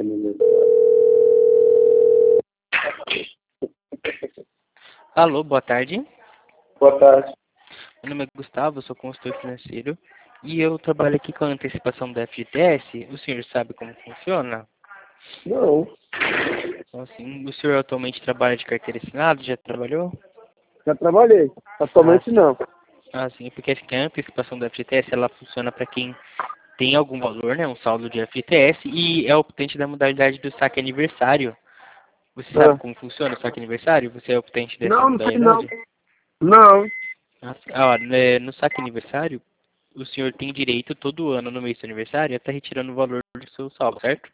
Alô, boa tarde. Boa tarde. Meu nome é Gustavo, sou consultor financeiro e eu trabalho aqui com a antecipação da FGTS. O senhor sabe como funciona? Não, Então, assim, o senhor atualmente trabalha de carteira assinada? Já trabalhou? já trabalhei. Atualmente não. Sim, porque assim, a antecipação da FGTS ela funciona para quem tem algum valor, né, um saldo de FGTS, e é optante da modalidade do saque aniversário. Você sabe Ah. como funciona o saque aniversário? Você é optante dessa Não, não sei não. modalidade? Não. No saque aniversário, o senhor tem direito todo ano no mês do aniversário a estar retirando o valor do seu saldo, certo?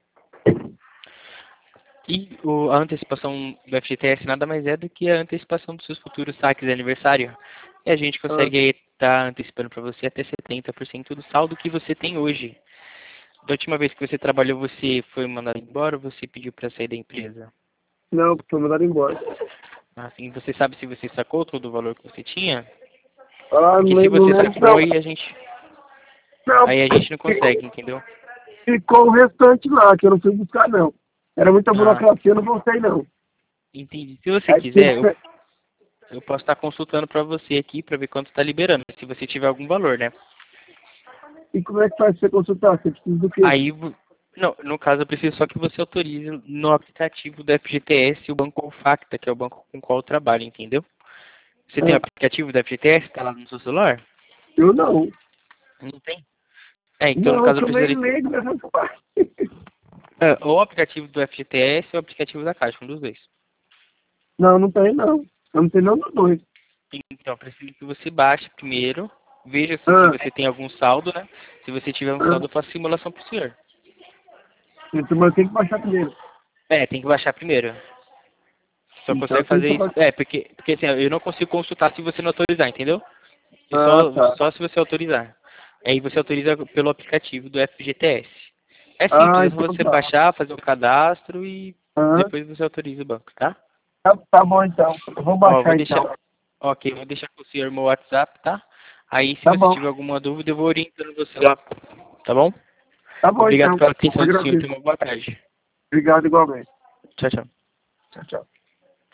E a antecipação do FGTS nada mais é do que a antecipação dos seus futuros saques de aniversário. E a gente Ah. consegue estar antecipando para você até 70% do saldo que você tem hoje. Da última vez que você trabalhou, você foi mandado embora ou você pediu para sair da empresa? Não, foi mandado embora. Assim, você sabe se você sacou todo o valor que você tinha? Ah, Porque não se lembro, não você lembro sacou, não. Não, aí a gente não consegue, entendeu? ficou o restante lá, que eu não fui buscar não. Era muita Ah, burocracia, eu não voltei não. entendi. Se você Aí quiser, eu posso estar consultando para você aqui para ver quanto está liberando, se você tiver algum valor, né? E como é que faz pra você consultar? Você precisa do quê? Aí, não, no caso eu preciso só que você autorize no aplicativo do FGTS o Banco Facta, que é o banco com o qual eu trabalho, entendeu? Você tem o Ah, aplicativo do FGTS, tá lá no seu celular? eu não. Não tem? Então no Não, caso eu que eu nem precisaria... lembro dessas partes. ou o aplicativo do FGTS ou o aplicativo da Caixa, um dos dois. Não, não tem não. Eu não tenho não dos dois. Então, eu preciso que você baixe primeiro, veja se Ah, você tem algum saldo, né? Se você tiver um ah. saldo, eu faço simulação pro senhor. Então, mas eu tenho que baixar primeiro. Tem que baixar primeiro. Só Então, eu consegue tenho fazer que isso. baixar. Porque assim, eu não consigo consultar se você não autorizar, entendeu? E Ah, só, tá. só se você autorizar. Aí você autoriza pelo aplicativo do FGTS. É Ah, simples, é só então você tá. baixar, fazer o cadastro e Ah, depois você autoriza o banco, tá? tá bom então. Eu vou Ó, vou baixar deixar. então. Ok, vou deixar com o senhor meu WhatsApp, tá? Aí se Tá você bom. tiver alguma dúvida, eu vou orientando você lá. Tá bom? Tá bom Obrigado então. pela Eu atenção do senhor. agradeço. Tenha uma boa tarde. Obrigado igualmente. Tchau, tchau. Tchau, tchau.